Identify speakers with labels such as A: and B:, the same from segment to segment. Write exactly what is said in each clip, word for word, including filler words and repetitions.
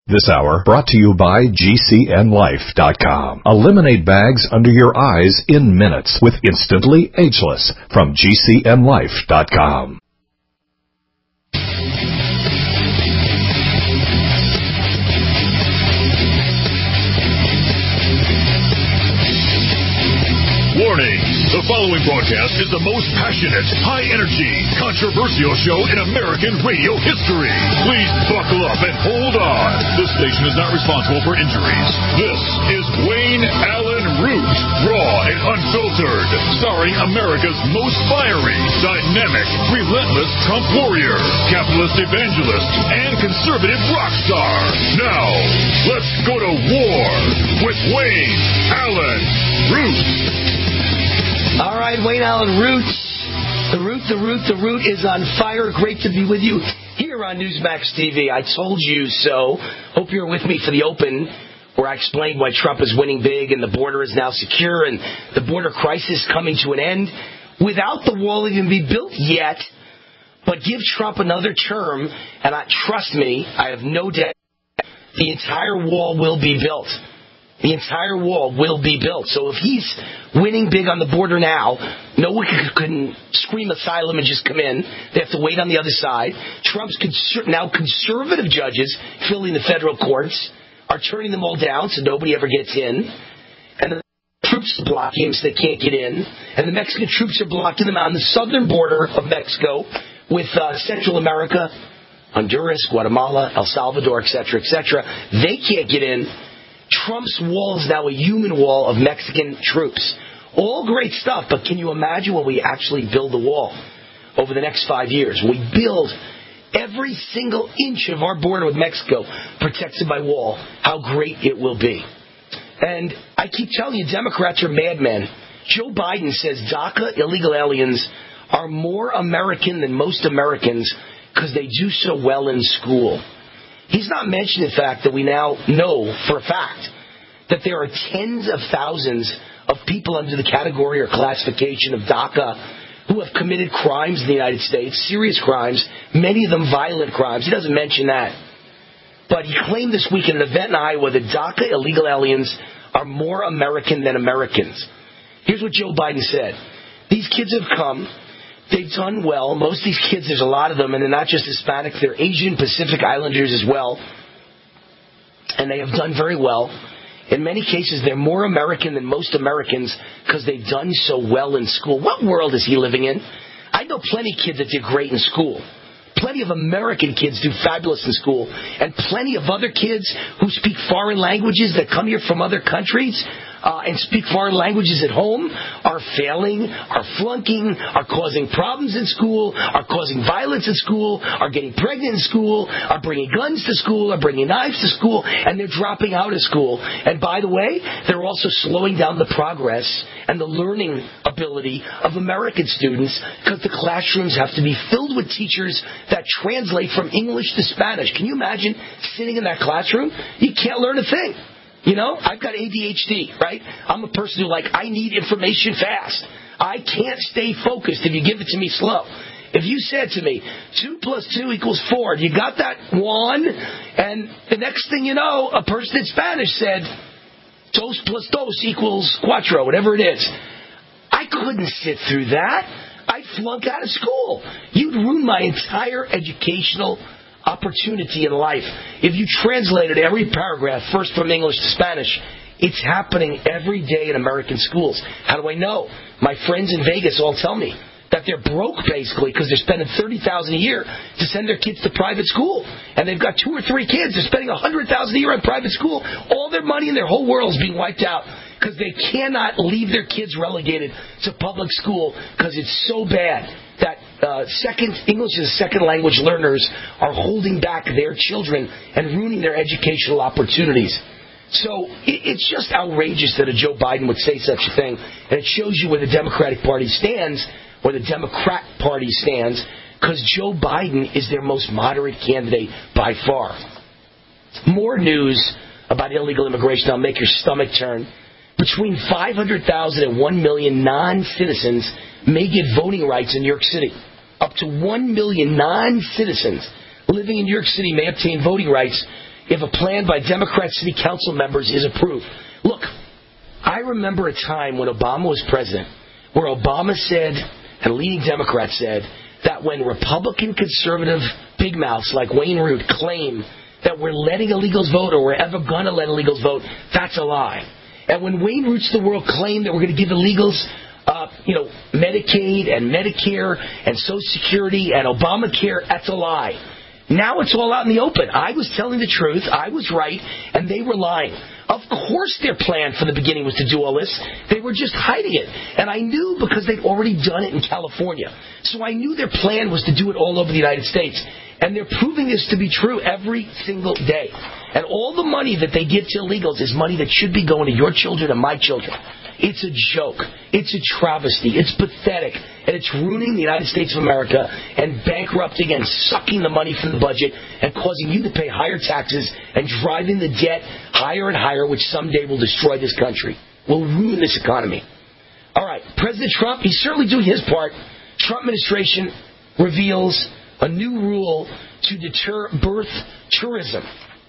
A: This hour brought to you by G C N Life dot com. Eliminate bags under your eyes in minutes with Instantly Ageless from G C N Life dot com.
B: Warning! The following broadcast is the most passionate, high-energy, controversial show in American radio history. Please buckle up and hold on. This station is not responsible for injuries. This is Wayne Allen Root, raw and unfiltered, starring America's most fiery, dynamic, relentless Trump warrior, capitalist evangelist, and conservative rock star. Now, let's go to war with Wayne Allen Root.
C: All right, Wayne Allen Root. The Root, the Root, the Root is on fire. Great to be with you here on Newsmax T V. I told you so. Hope you're with me for the open, where I explained why Trump is winning big and the border is now secure and the border crisis coming to an end without the wall even be built yet. But give Trump another term, and I, trust me, I have no doubt the entire wall will be built. The entire wall will be built. So if he's winning big on the border now, no one can scream asylum and just come in. They have to wait on the other side. Trump's conser- now conservative judges filling the federal courts are turning them all down so nobody ever gets in. And the troops block him so they can't get in. And the Mexican troops are blocking them on the southern border of Mexico with uh, Central America, Honduras, Guatemala, El Salvador, et cetera, et cetera. They can't get in. Trump's wall is now a human wall of Mexican troops. All great stuff, but can you imagine when we actually build the wall over the next five years? We build every single inch of our border with Mexico protected by wall. How great it will be. And I keep telling you, Democrats are madmen. Joe Biden says DACA illegal aliens are more American than most Americans because they do so well in school. He's not mentioning the fact that we now know for a fact that there are tens of thousands of people under the category or classification of DACA who have committed crimes in the United States, serious crimes, many of them violent crimes. He doesn't mention that. But he claimed this week at an event in Iowa that DACA illegal aliens are more American than Americans. Here's what Joe Biden said. These kids have come. They've done well. Most of these kids, there's a lot of them, and they're not just Hispanic. They're Asian Pacific Islanders as well. And they have done very well. In many cases, they're more American than most Americans because they've done so well in school. What world is he living in? I know plenty of kids that did great in school. Plenty of American kids do fabulous in school. And plenty of other kids who speak foreign languages that come here from other countries Uh, and speak foreign languages at home are failing, are flunking, are causing problems in school, are causing violence in school, are getting pregnant in school, are bringing guns to school, are bringing knives to school, and they're dropping out of school. And by the way, they're also slowing down the progress and the learning ability of American students because the classrooms have to be filled with teachers that translate from English to Spanish. Can you imagine sitting in that classroom? You can't learn a thing. You know, I've got A D H D, right? I'm a person who, like, I need information fast. I can't stay focused if you give it to me slow. If you said to me, two plus two equals four, you got that one? And the next thing you know, a person in Spanish said, dos plus dos equals cuatro, whatever it is. I couldn't sit through that. I'd flunk out of school. You'd ruin my entire educational opportunity in life. If you translated every paragraph first from English to Spanish, it's happening every day in American schools. How do I know? My friends in Vegas all tell me that they're broke basically because they're spending thirty thousand dollars a year to send their kids to private school. And they've got two or three kids. They're spending one hundred thousand dollars a year on private school. All their money in their whole world is being wiped out because they cannot leave their kids relegated to public school because it's so bad that uh, second English as a second language learners are holding back their children and ruining their educational opportunities. So it, it's just outrageous that a Joe Biden would say such a thing, and it shows you where the Democratic Party stands, where the Democrat Party stands, because Joe Biden is their most moderate candidate by far. More news about illegal immigration. I'll make your stomach turn. Between five hundred thousand and one million non-citizens may get voting rights in New York City. Up to one million non-citizens living in New York City may obtain voting rights if a plan by Democrat city council members is approved. Look, I remember a time when Obama was president where Obama said, and leading Democrats said, that when Republican conservative big mouths like Wayne Root claim that we're letting illegals vote or we're ever going to let illegals vote, that's a lie. And when Wayne Roots of the world claim that we're going to give illegals uh, you know, Medicaid and Medicare and Social Security and Obamacare, that's a lie. Now it's all out in the open. I was telling the truth, I was right, and they were lying. Of course their plan from the beginning was to do all this. They were just hiding it. And I knew because they'd already done it in California. So I knew their plan was to do it all over the United States. And they're proving this to be true every single day. And all the money that they give to illegals is money that should be going to your children and my children. It's a joke. It's a travesty. It's pathetic. And it's ruining the United States of America and bankrupting and sucking the money from the budget and causing you to pay higher taxes and driving the debt higher and higher, which someday will destroy this country, will ruin this economy. All right, President Trump, he's certainly doing his part. Trump administration reveals a new rule to deter birth tourism.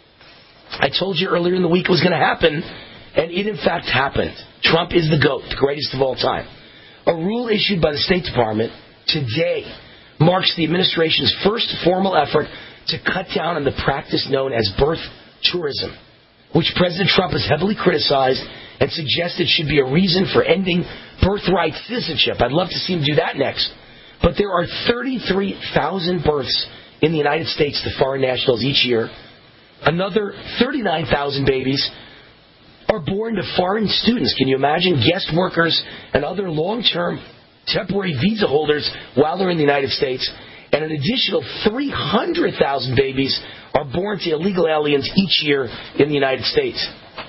C: I told you earlier in the week it was going to happen, and it in fact happened. Trump is the GOAT, the greatest of all time. A rule issued by the State Department today marks the administration's first formal effort to cut down on the practice known as birth tourism, which President Trump has heavily criticized and suggested should be a reason for ending birthright citizenship. I'd love to see him do that next. But there are thirty-three thousand births in the United States to foreign nationals each year. Another thirty-nine thousand babies are born to foreign students. Can you imagine? Guest workers and other long-term temporary visa holders while they're in the United States. And an additional three hundred thousand babies are born to illegal aliens each year in the United States.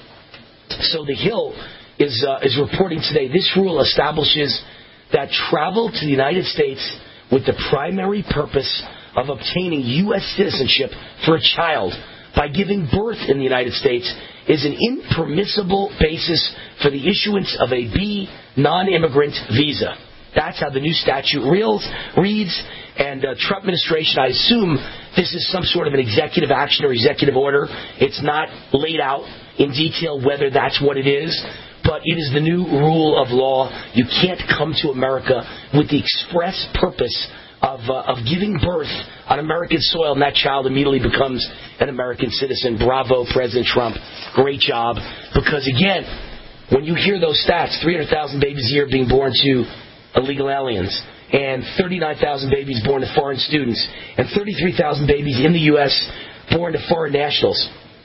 C: So The Hill is, uh, is reporting today this rule establishes that travel to the United States with the primary purpose of obtaining U S citizenship for a child by giving birth in the United States is an impermissible basis for the issuance of a B non-immigrant visa. That's how the new statute reels, reads, and uh, Trump administration, I assume this is some sort of an executive action or executive order. It's not laid out in detail whether that's what it is, but it is the new rule of law. You can't come to America with the express purpose of uh, of giving birth on American soil, and that child immediately becomes an American citizen. Bravo, President Trump. Great job. Because, again, when you hear those stats, three hundred thousand babies a year being born to illegal aliens, and thirty-nine thousand babies born to foreign students, and thirty-three thousand babies in the U S born to foreign nationals,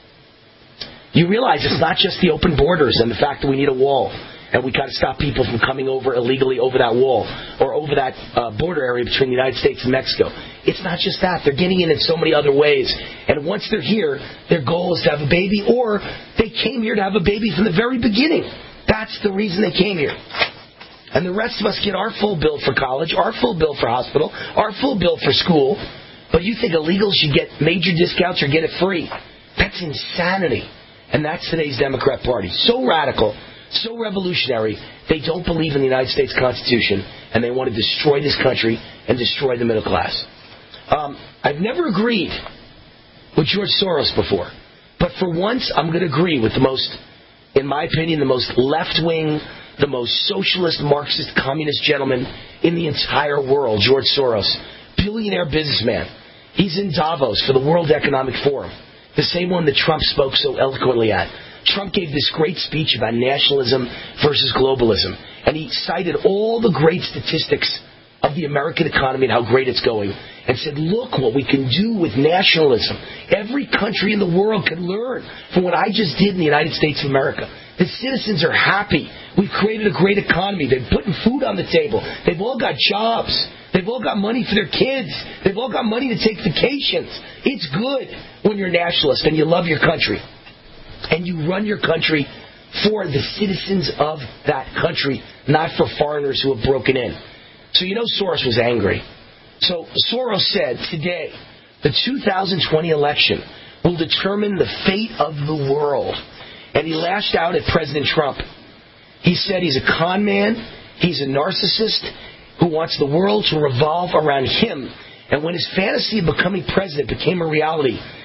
C: you realize it's not just the open borders and the fact that we need a wall and we got to stop people from coming over illegally over that wall or over that uh, border area between the United States and Mexico. It's not just that. They're getting in in so many other ways. And once they're here, their goal is to have a baby, or they came here to have a baby from the very beginning. That's the reason they came here. And the rest of us get our full bill for college, our full bill for hospital, our full bill for school. But you think illegals should get major discounts or get it free. That's insanity. And that's today's Democrat Party. So radical, so revolutionary, they don't believe in the United States Constitution, and they want to destroy this country and destroy the middle class. Um, I've never agreed with George Soros before, but for once I'm going to agree with the most, in my opinion, the most left-wing, the most socialist, Marxist, communist gentleman in the entire world, George Soros, billionaire businessman. He's in Davos for the World Economic Forum, the same one that Trump spoke so eloquently at. Trump gave this great speech about nationalism versus globalism, and he cited all the great statistics of the American economy and how great it's going, and said, look what we can do with nationalism. Every country in the world can learn from what I just did in the United States of America. The citizens are happy. We've created a great economy. They're putting food on the table. They've all got jobs. They've all got money for their kids. They've all got money to take vacations. It's good when you're a nationalist and you love your country. And you run your country for the citizens of that country, not for foreigners who have broken in. So you know Soros was angry. So Soros said today, the two thousand twenty election will determine the fate of the world. And he lashed out at President Trump. He said he's a con man, he's a narcissist who wants the world to revolve around him. And when his fantasy of becoming president became a reality,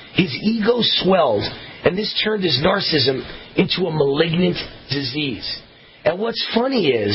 C: His ego swelled, and this turned his narcissism into a malignant disease. And what's funny is,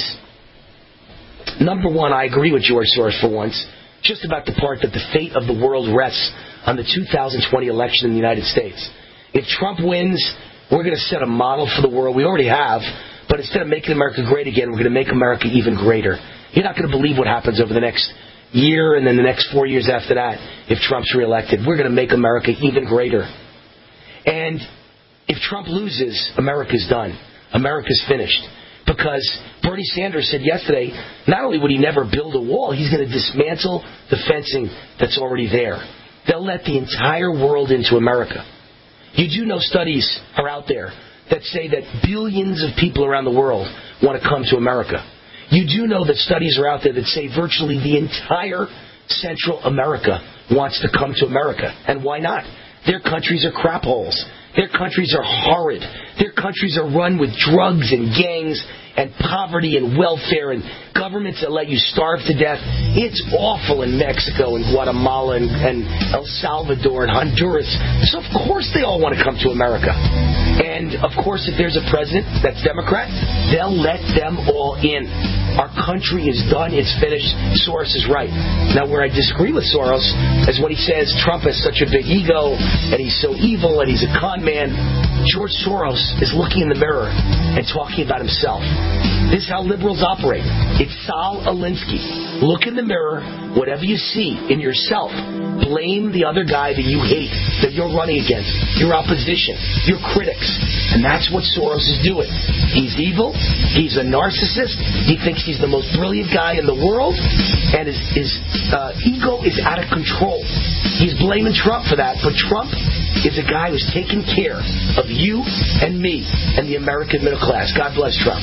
C: number one, I agree with George Soros for once, just about the part that the fate of the world rests on the two thousand twenty election in the United States. If Trump wins, we're going to set a model for the world. We already have, but instead of making America great again, we're going to make America even greater. You're not going to believe what happens over the next year and then the next four years after that if Trump's reelected. We're going to make America even greater. And if Trump loses, America's done. America's finished. Because Bernie Sanders said yesterday, not only would he never build a wall, he's going to dismantle the fencing that's already there. They'll let the entire world into America. You do know studies are out there that say that billions of people around the world want to come to America. You do know that studies are out there that say virtually the entire Central America wants to come to America. And why not? Their countries are crap holes. Their countries are horrid. Their countries are run with drugs and gangs and poverty and welfare and governments that let you starve to death. It's awful in Mexico and Guatemala and, and El Salvador and Honduras. So of course they all want to come to America. And of course if there's a president that's Democrat, they'll let them all in. Our country is done. It's finished. Soros is right. Now where I disagree with Soros is when he says Trump has such a big ego and he's so evil and he's a con man. George Soros is looking in the mirror and talking about himself. This is how liberals operate. It's Saul Alinsky. Look in the mirror, whatever you see in yourself, blame the other guy that you hate, that you're running against, your opposition, your critics. And that's what Soros is doing. He's evil. He's a narcissist. He thinks he's the most brilliant guy in the world. And his, his uh, ego is out of control. He's blaming Trump for that. But Trump is a guy who's taking care of you and me and the American middle class. God bless Trump.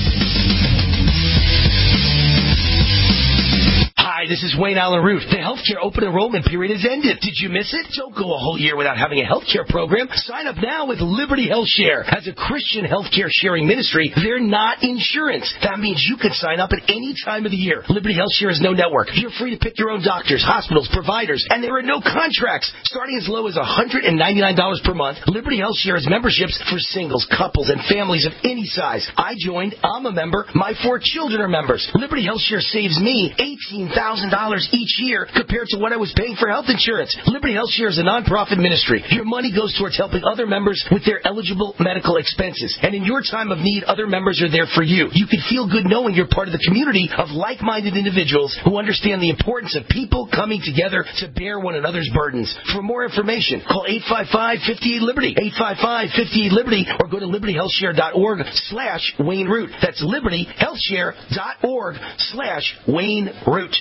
C: Hi, this is Wayne Allen Root. The healthcare open enrollment period has ended. Did you miss it? Don't go a whole year without having a healthcare program. Sign up now with Liberty Health Share. As a Christian healthcare sharing ministry, they're not insurance. That means you can sign up at any time of the year. Liberty Health Share is no network. You're free to pick your own doctors, hospitals, providers, and there are no contracts. Starting as low as one hundred ninety-nine dollars per month, Liberty Health Share has memberships for singles, couples, and families of any size. I joined. I'm a member. My four children are members. Liberty Health Share saves me eighteen thousand dollars each year compared to what I was paying for health insurance. Liberty Health Share is a non-profit ministry. Your money goes towards helping other members with their eligible medical expenses. And in your time of need, other members are there for you. You can feel good knowing you're part of the community of like-minded individuals who understand the importance of people coming together to bear one another's burdens. For more information, call eight five five, five eight, Liberty, eight five five, five eight, Liberty, or go to liberty health share dot org slash Wayne Root. That's liberty health share dot org slash Wayne Root.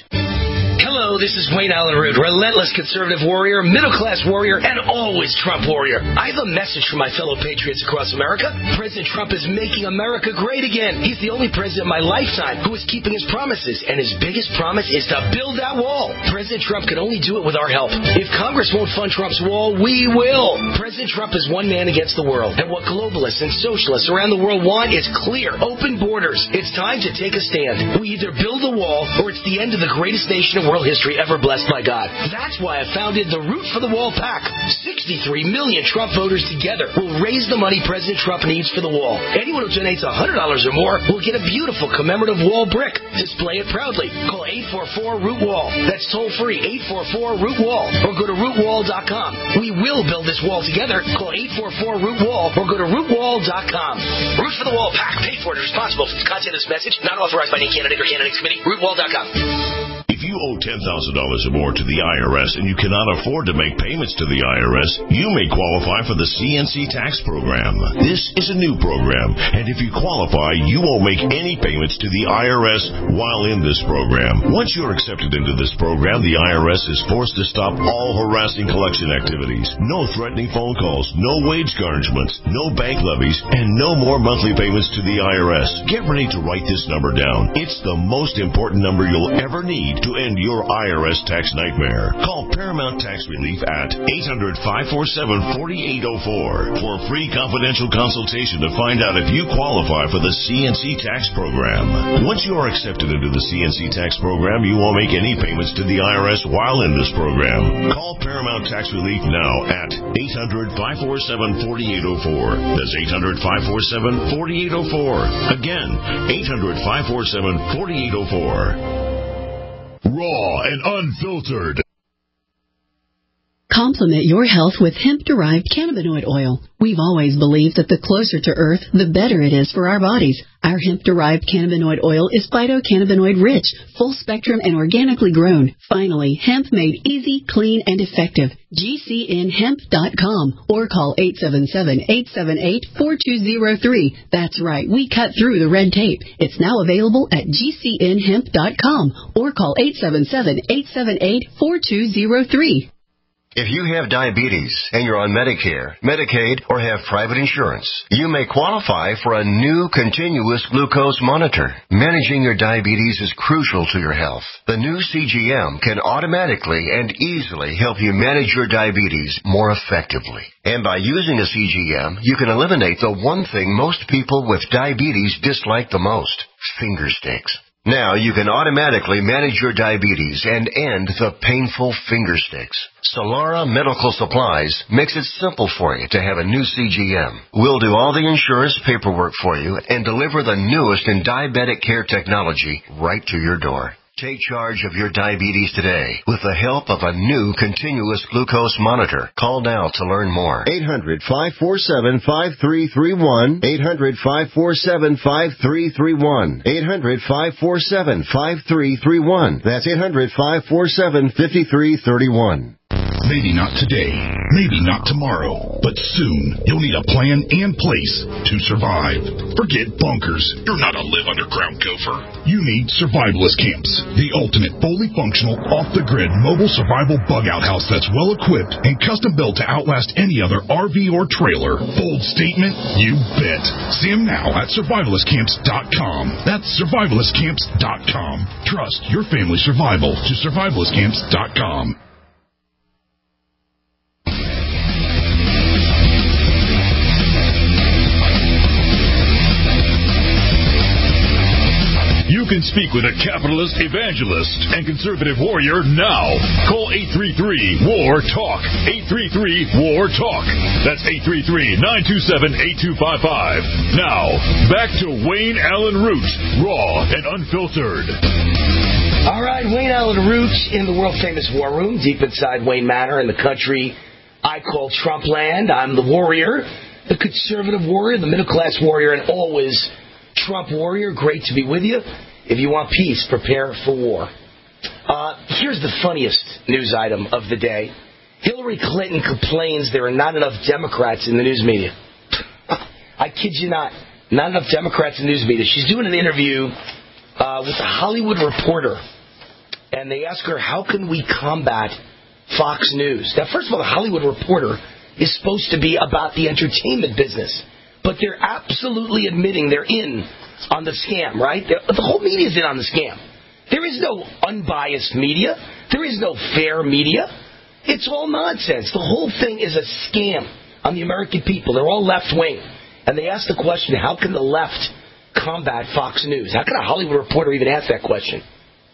C: Hello, this is Wayne Allen Root, relentless conservative warrior, middle-class warrior, and always Trump warrior. I have a message for my fellow patriots across America. President Trump is making America great again. He's the only president in my lifetime who is keeping his promises, and his biggest promise is to build that wall. President Trump can only do it with our help. If Congress won't fund Trump's wall, we will. President Trump is one man against the world, and what globalists and socialists around the world want is clear, open borders. It's time to take a stand. We either build a wall, or it's the end of the greatest nation in world history ever blessed by God. That's why I founded the Root for the Wall PAC. sixty-three million Trump voters together will raise the money President Trump needs for the wall. Anyone who donates one hundred dollars or more will get a beautiful commemorative wall brick. Display it proudly. Call eight four four, root wall. That's toll free, eight four four, root wall. Or go to root wall dot com. We will build this wall together. Call eight four four, root wall or go to root wall dot com. Root for the Wall PAC. Paid for and responsible for the content of this message. Not authorized by any candidate or candidates committee. root wall dot com.
B: If you owe ten thousand dollars or more to the I R S and you cannot afford to make payments to the I R S, you may qualify for the C N C tax program. This is a new program, and if you qualify, you won't make any payments to the I R S while in this program. Once you're accepted into this program, the I R S is forced to stop all harassing collection activities. No threatening phone calls, no wage garnishments, no bank levies, and no more monthly payments to the I R S. Get ready to write this number down. It's the most important number you'll ever need to
D: to end your I R S tax nightmare. Call Paramount Tax Relief at eight hundred, five four seven, four eight zero four for a free confidential consultation to find out if you qualify for the C N C tax program. Once you are accepted into the C N C tax program, you won't make any payments to the I R S while in this program. Call Paramount Tax Relief now at eight hundred, five four seven, four eight zero four. That's eight hundred, five four seven, four eight zero four. Again, eight hundred, five four seven, four eight zero four.
B: Raw and unfiltered.
E: Complement your health with hemp-derived cannabinoid oil. We've always believed that the closer to Earth, the better it is for our bodies. Our hemp-derived cannabinoid oil is phytocannabinoid-rich, full-spectrum, and organically grown. Finally, hemp made easy, clean, and effective. G C N hemp dot com or call eight seven seven, eight seven eight, four two zero three. That's right, we cut through the red tape. It's now available at G C N hemp dot com or call eight seven seven, eight seven eight, four two zero three.
F: If you have diabetes and you're on Medicare, Medicaid, or have private insurance, you may qualify for a new continuous glucose monitor. Managing your diabetes is crucial to your health. The new C G M can automatically and easily help you manage your diabetes more effectively. And by using a C G M, you can eliminate the one thing most people with diabetes dislike the most: finger sticks. Now you can automatically manage your diabetes and end the painful finger sticks. Solara Medical Supplies makes it simple for you to have a new C G M. We'll do all the insurance paperwork for you and deliver the newest in diabetic care technology right to your door. Take charge of your diabetes today with the help of a new continuous glucose monitor. Call now to learn more.
G: eight hundred, five four seven, five three three one. eight hundred, five four seven, five three three one. eight hundred, five four seven, five three three one. That's eight hundred, five four seven, five three three one.
B: Maybe not today, maybe not tomorrow, but soon you'll need a plan and place to survive. Forget bunkers. You're not a live underground gopher. You need survivalist camps, the ultimate fully functional, off-the-grid mobile survival bug-out house that's well-equipped and custom-built to outlast any other R V or trailer. Bold statement? You bet. See them now at survivalist camps dot com. That's survivalist camps dot com. Trust your family's survival to survivalist camps dot com. You can speak with a capitalist evangelist and conservative warrior now. Call eight three three, W A R, TALK. eight three three, W A R, TALK. That's eight three three, nine two seven, eight two five five. Now, back to Wayne Allen Root, raw and unfiltered.
C: All right, Wayne Allen Root in the world-famous War Room, deep inside Wayne Manor in the country I call Trump land. I'm the warrior, the conservative warrior, the middle-class warrior, and always Trump warrior. Great to be with you. If you want peace, prepare for war. Uh, here's the funniest news item of the day. Hillary Clinton complains there are not enough Democrats in the news media. I kid you not. Not enough Democrats in the news media. She's doing an interview uh, with a Hollywood Reporter, and they ask her, how can we combat Fox News? Now, first of all, the Hollywood Reporter is supposed to be about the entertainment business. But they're absolutely admitting they're in on the scam, right? They're, the whole media is in on the scam. There is no unbiased media. There is no fair media. It's all nonsense. The whole thing is a scam on the American people. They're all left-wing. And they ask the question, how can the left combat Fox News? How can a Hollywood Reporter even ask that question?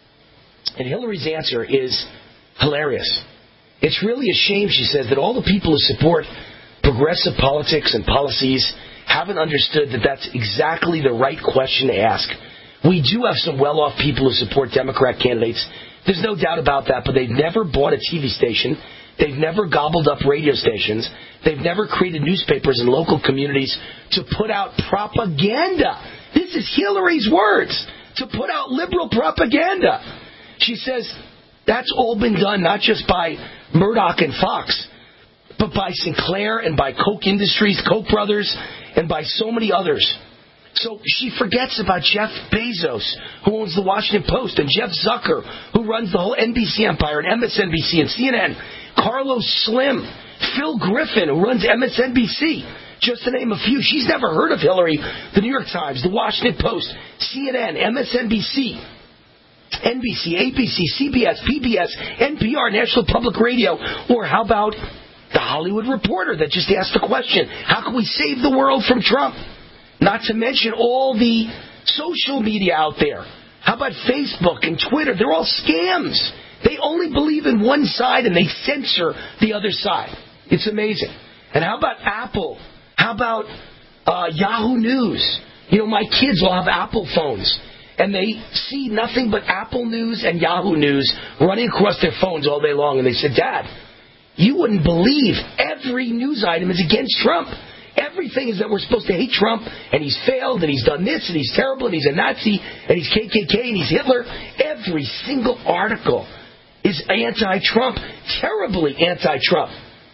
C: And Hillary's answer is hilarious. It's really a shame, she says, that all the people who support progressive politics and policies haven't understood that that's exactly the right question to ask. We do have some well-off people who support Democrat candidates. There's no doubt about that, but they've never bought a T V station. They've never gobbled up radio stations. They've never created newspapers in local communities to put out propaganda. This is Hillary's words, to put out liberal propaganda. She says that's all been done not just by Murdoch and Fox, but by Sinclair and by Koch Industries, Koch brothers, and by so many others. So she forgets about Jeff Bezos, who owns the Washington Post, and Jeff Zucker, who runs the whole N B C empire, and M S N B C, and C N N, Carlos Slim, Phil Griffin, who runs M S N B C, just to name a few. She's never heard of Hillary. The New York Times, the Washington Post, C N N, M S N B C. N B C, A B C, C B S, P B S, N P R, National Public Radio, or how about the Hollywood Reporter that just asked the question, how can we save the world from Trump? Not to mention all the social media out there. How about Facebook and Twitter? They're all scams. They only believe in one side and they censor the other side. It's amazing. And how about Apple? How about uh, Yahoo News? You know, my kids all have Apple phones. And they see nothing but Apple News and Yahoo News running across their phones all day long. And they said, Dad, you wouldn't believe every news item is against Trump. Everything is that we're supposed to hate Trump, and he's failed, and he's done this, and he's terrible, and he's a Nazi, and he's K K K, and he's Hitler. Every single article is anti-Trump, terribly anti-Trump.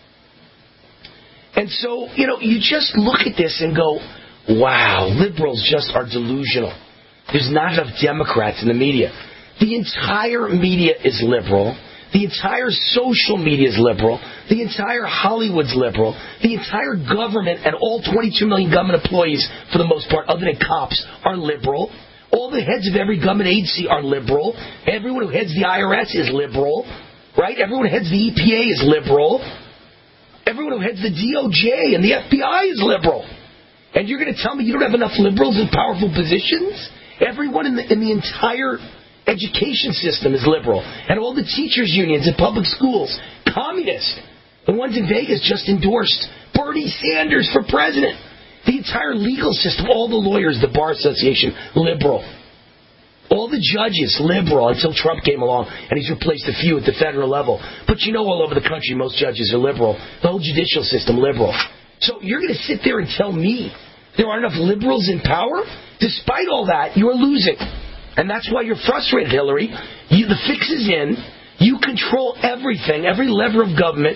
C: And so, you know, you just look at this and go, wow, liberals just are delusional. There's not enough Democrats in the media. The entire media is liberal. The entire social media is liberal. The entire Hollywood's liberal. The entire government and all twenty-two million government employees, for the most part, other than cops, are liberal. All the heads of every government agency are liberal. Everyone who heads the I R S is liberal. Right? Everyone who heads the E P A is liberal. Everyone who heads the D O J and the F B I is liberal. And you're going to tell me you don't have enough liberals in powerful positions? Everyone in the, in the entire education system is liberal. And all the teachers' unions in public schools, communist. The ones in Vegas just endorsed Bernie Sanders for president. The entire legal system, all the lawyers, the Bar Association, liberal. All the judges, liberal, until Trump came along, and he's replaced a few at the federal level. But you know all over the country, most judges are liberal. The whole judicial system, liberal. So you're going to sit there and tell me there aren't enough liberals in power? Despite all that, you're losing. And that's why you're frustrated, Hillary. You, the fix is in. You control everything, every lever of government.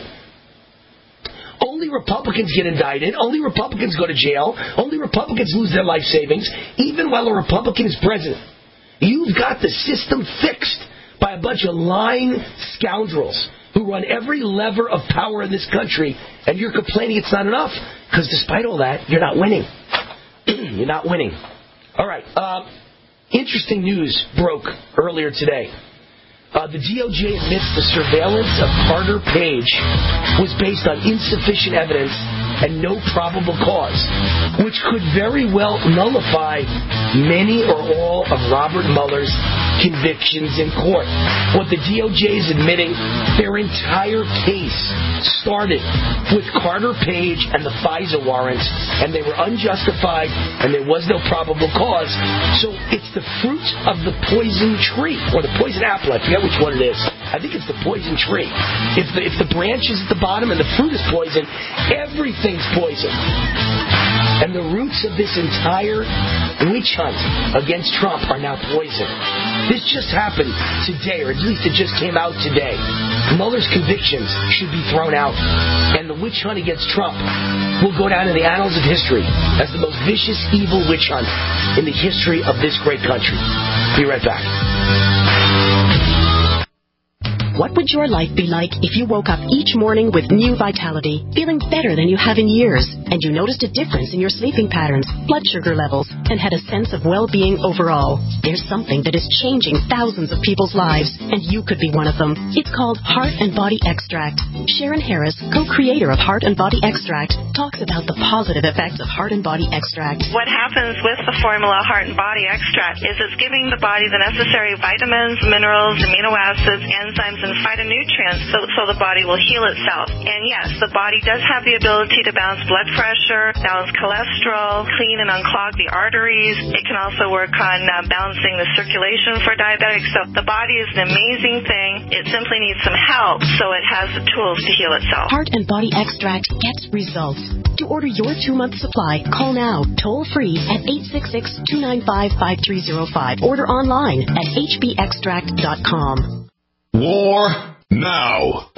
C: Only Republicans get indicted. Only Republicans go to jail. Only Republicans lose their life savings, even while a Republican is president. You've got the system fixed by a bunch of lying scoundrels who run every lever of power in this country, and you're complaining it's not enough, because despite all that, you're not winning. You're not winning. All right. Uh, interesting news broke earlier today. Uh, the D O J admits the surveillance of Carter Page was based on insufficient evidence and no probable cause, which could very well nullify many or all of Robert Mueller's convictions in court. What the D O J is admitting, their entire case started with Carter Page and the FISA warrants, and they were unjustified, and there was no probable cause. So it's the fruit of the poison tree, or the poison apple, I forget which one it is. I think it's the poison tree. If the, if the branch is at the bottom and the fruit is poison, everything's poison. And the roots of this entire witch hunt against Trump are now poison. This just happened today, or at least it just came out today. Mueller's convictions should be thrown out. And the witch hunt against Trump will go down in the annals of history as the most vicious, evil witch hunt in the history of this great country. Be right back.
H: What would your life be like if you woke up each morning with new vitality, feeling better than you have in years, and you noticed a difference in your sleeping patterns, blood sugar levels, and had a sense of well-being overall? There's something that is changing thousands of people's lives, and you could be one of them. It's called Heart and Body Extract. Sharon Harris, co-creator of Heart and Body Extract, talks about the positive effects of Heart and Body Extract.
I: What happens with the formula Heart and Body Extract is it's giving the body the necessary vitamins, minerals, amino acids, enzymes, and phytonutrients so, so the body will heal itself. And yes, the body does have the ability to balance blood pressure, balance cholesterol, clean and unclog the arteries. It can also work on uh, balancing the circulation for diabetics. So the body is an amazing thing. It simply needs some help so it has the tools to heal itself.
H: Heart and Body Extract gets results. To order your two-month supply, call now, toll-free at eight six six, two nine five, five three zero five. Order online at h b extract dot com.
B: War now.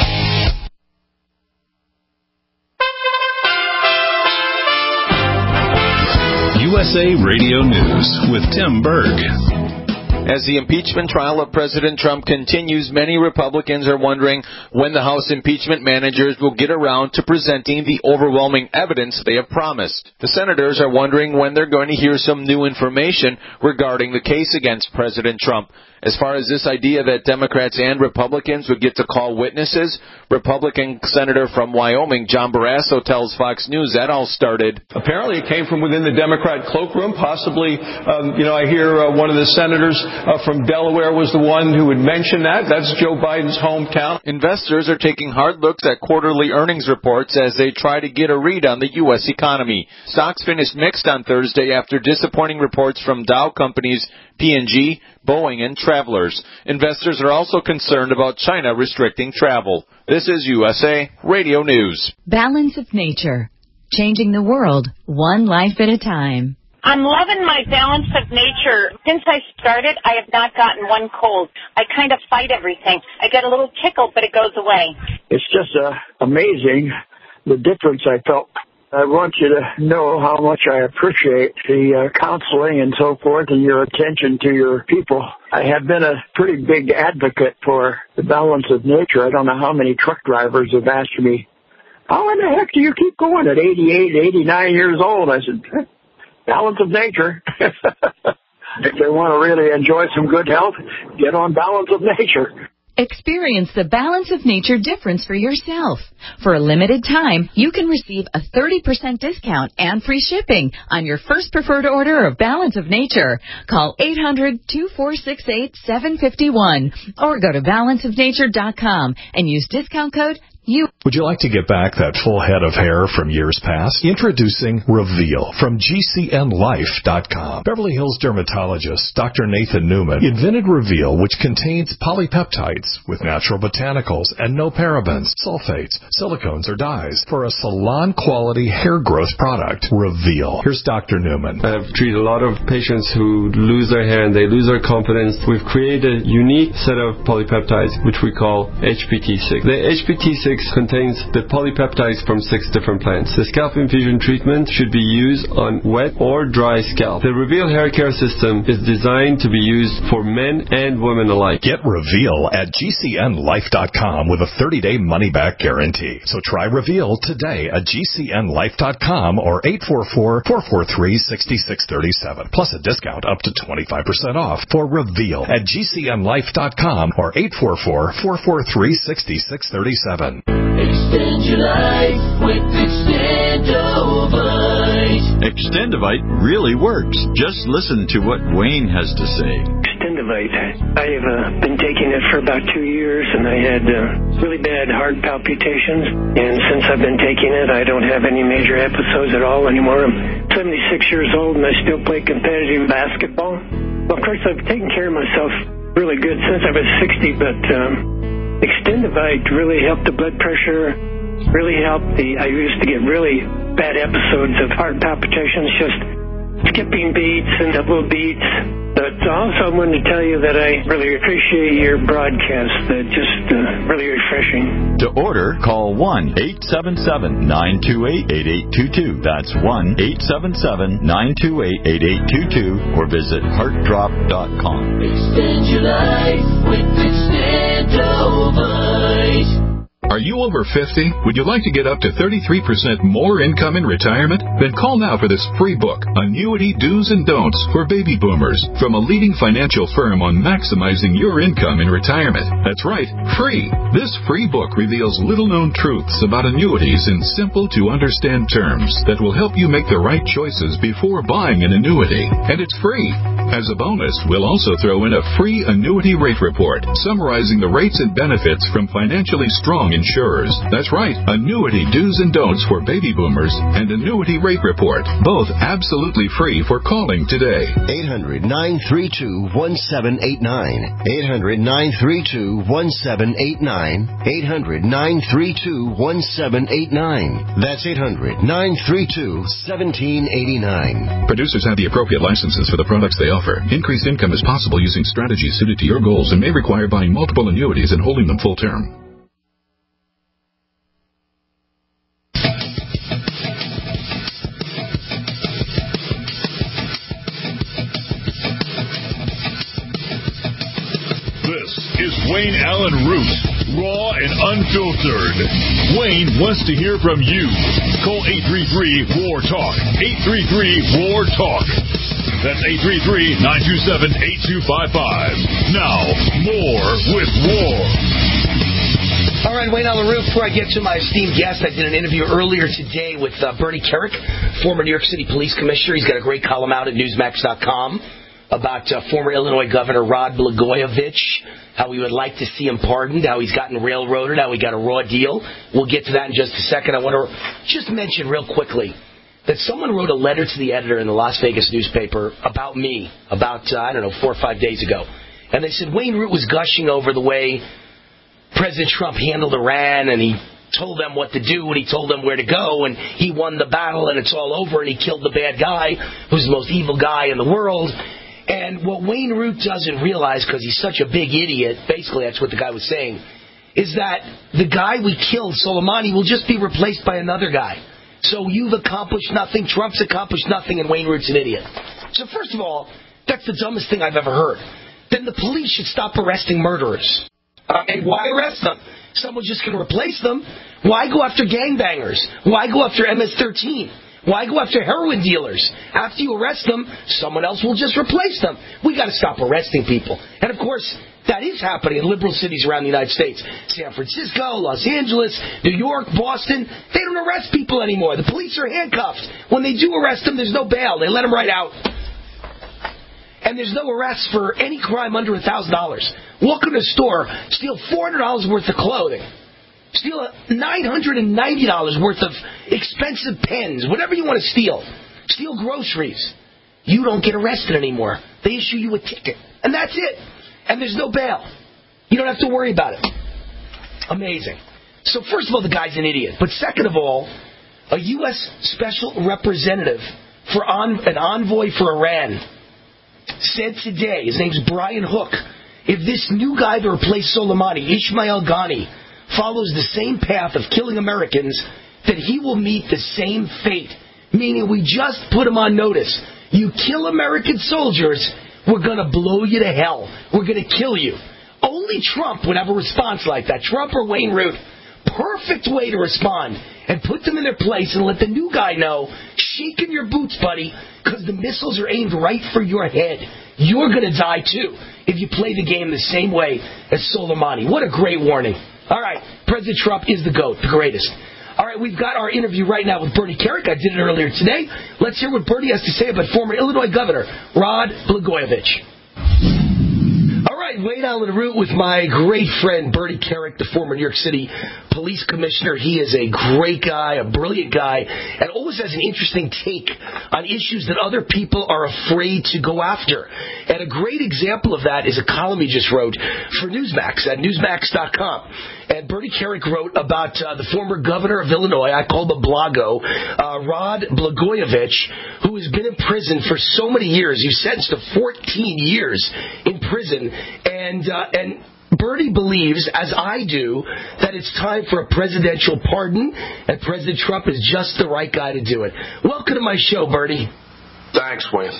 B: U S A Radio News with Tim Berg.
J: As the impeachment trial of President Trump continues, many Republicans are wondering when the House impeachment managers will get around to presenting the overwhelming evidence they have promised. The senators are wondering when they're going to hear some new information regarding the case against President Trump. As far as this idea that Democrats and Republicans would get to call witnesses, Republican Senator from Wyoming, John Barrasso, tells Fox News that all started.
K: Apparently it came from within the Democrat cloakroom. Possibly, um, you know, I hear uh, one of the senators uh, from Delaware was the one who would mention that. That's Joe Biden's hometown.
J: Investors are taking hard looks at quarterly earnings reports as they try to get a read on the U S economy. Stocks finished mixed on Thursday after disappointing reports from Dow companies P and G, Boeing, and Travelers. Investors are also concerned about China restricting travel. This is U S A Radio News.
L: Balance of Nature. Changing the world, one life at a time.
M: I'm loving my Balance of Nature. Since I started, I have not gotten one cold. I kind of fight everything. I get a little tickle, but it goes away.
N: It's just uh, amazing the difference I felt. I want you to know how much I appreciate the uh, counseling and so forth and your attention to your people. I have been a pretty big advocate for the Balance of Nature. I don't know how many truck drivers have asked me, how in the heck do you keep going at eighty-eight, eighty-nine years old? I said, Balance of Nature. If they want to really enjoy some good health, get on Balance of Nature.
L: Experience the Balance of Nature difference for yourself. For a limited time, you can receive a thirty percent discount and free shipping on your first preferred order of Balance of Nature. Call eight hundred, two four six eight, seven five one or go to balance of nature dot com and use discount code U.
A: Would you like to get back that full head of hair from years past? Introducing Reveal from G C N life dot com. Beverly Hills dermatologist Doctor Nathan Newman invented Reveal, which contains polypeptides with natural botanicals and no parabens, sulfates, silicones, or dyes for a salon-quality hair growth product. Reveal. Here's Doctor Newman.
O: I've treated a lot of patients who lose their hair and they lose their confidence. We've created a unique set of polypeptides, which we call H P T six. The H P T six contains the polypeptides from six different plants. The scalp infusion treatment should be used on wet or dry scalp. The Reveal hair care system is designed to be used for men and women alike.
A: Get Reveal at G C N life dot com with a thirty-day money-back guarantee. So try Reveal today at G C N life dot com or eight four four, four four three, six six three seven. Plus a discount up to twenty-five percent off for Reveal at G C N life dot com or eight four four, four four three, six six three seven.
P: Extend your life with Extendovite.
Q: Extendovite really works. Just listen to what Wayne has to say.
R: Extendovite. I have uh, been taking it for about two years, and I had uh, really bad heart palpitations. And since I've been taking it, I don't have any major episodes at all anymore. I'm seventy-six years old, and I still play competitive basketball. Well, of course, I've taken care of myself really good since I was sixty, but um, Extendovite really helped the blood pressure, really helped the, I used to get really bad episodes of heart palpitations, just skipping beats and double beats. But also I wanted to tell you that I really appreciate your broadcast, uh, just uh, really refreshing.
Q: To order, call one eight seven seven, nine two eight, eight eight two two. That's one eight seven seven, nine two eight, eight eight two two or visit heart drop dot com.
P: Extend your life with Extendovite.
S: Are you over fifty? Would you like to get up to thirty-three percent more income in retirement? Then call now for this free book, Annuity Do's and Don'ts for Baby Boomers, from a leading financial firm on maximizing your income in retirement. That's right, free. This free book reveals little-known truths about annuities in simple-to-understand terms that will help you make the right choices before buying an annuity. And it's free. As a bonus, we'll also throw in a free annuity rate report summarizing the rates and benefits from financially strong insurers. That's right, Annuity Do's and Don'ts for Baby Boomers and Annuity Rate Report. Both absolutely free for calling today.
F: eight hundred, nine three two, one seven eight nine. eight hundred, nine three two, one seven eight nine. eight hundred, nine three two, one seven eight nine. That's eight hundred, nine three two, one seven eight nine.
S: Producers have the appropriate licenses for the products they offer. Increased income is possible using strategies suited to your goals and may require buying multiple annuities and holding them full term.
B: This is Wayne Allen Root, raw and unfiltered. Wayne wants to hear from you. Call eight three three, W A R, TALK. eight three three, W A R, TALK. That's eight three three, nine two seven, eight two five five. Now, more with War.
C: All right, Wayne Allyn Root, before I get to my esteemed guest, I did an interview earlier today with uh, Bernie Kerik, former New York City Police Commissioner. He's got a great column out at Newsmax dot com about uh, former Illinois Governor Rod Blagojevich, how we would like to see him pardoned, how he's gotten railroaded, how he got a raw deal. We'll get to that in just a second. I want to just mention real quickly that someone wrote a letter to the editor in the Las Vegas newspaper about me about, uh, I don't know, four or five days ago. And they said Wayne Root was gushing over the way President Trump handled Iran, and he told them what to do, and he told them where to go, and he won the battle, and it's all over, and he killed the bad guy, who's the most evil guy in the world. And what Wayne Root doesn't realize, because he's such a big idiot, basically that's what the guy was saying, is that the guy we killed, Soleimani, will just be replaced by another guy. So you've accomplished nothing, Trump's accomplished nothing, and Wayne Root's an idiot. So first of all, that's the dumbest thing I've ever heard. Then the police should stop arresting murderers. Uh, and why arrest them? Someone's just going to replace them. Why go after gangbangers? Why go after M S thirteen? Why go after heroin dealers? After you arrest them, someone else will just replace them. We got to stop arresting people. And of course, that is happening in liberal cities around the United States. San Francisco, Los Angeles, New York, Boston. They don't arrest people anymore. The police are handcuffed. When they do arrest them, there's no bail. They let them right out. And there's no arrest for any crime under one thousand dollars. Walk into a store, steal four hundred dollars worth of clothing, steal nine hundred ninety dollars worth of expensive pens, whatever you want to steal. Steal groceries. You don't get arrested anymore. They issue you a ticket. And that's it. And there's no bail. You don't have to worry about it. Amazing. So first of all, the guy's an idiot. But second of all, a U S special representative for on, an envoy for Iran said today, his name's Brian Hook, if this new guy to replace Soleimani, Ismail Ghani, follows the same path of killing Americans, that he will meet the same fate. Meaning we just put him on notice. You kill American soldiers, we're going to blow you to hell. We're going to kill you. Only Trump would have a response like that. Trump or Wayne Root. Perfect way to respond. And put them in their place and let the new guy know, shake in your boots, buddy, because the missiles are aimed right for your head. You're going to die, too, if you play the game the same way as Soleimani. What a great warning. All right, President Trump is the GOAT, the greatest. All right, we've got our interview right now with Bernie Kerik. I did it earlier today. Let's hear what Bernie has to say about former Illinois Governor Rod Blagojevich. All right, Wayne Allyn Root with my great friend Bernie Kerik, the former New York City Police Commissioner. He is a great guy, a brilliant guy, and always has an interesting take on issues that other people are afraid to go after. And a great example of that is a column he just wrote for Newsmax at Newsmax dot com. And Bernie Kerik wrote about uh, the former governor of Illinois, I call him Blago, uh, Rod Blagojevich, who has been in prison for so many years. He's sentenced to fourteen years in prison. And, uh, and Bernie believes, as I do, that it's time for a presidential pardon, and President Trump is just the right guy to do it. Welcome to my show, Bernie.
T: Thanks, Wayne.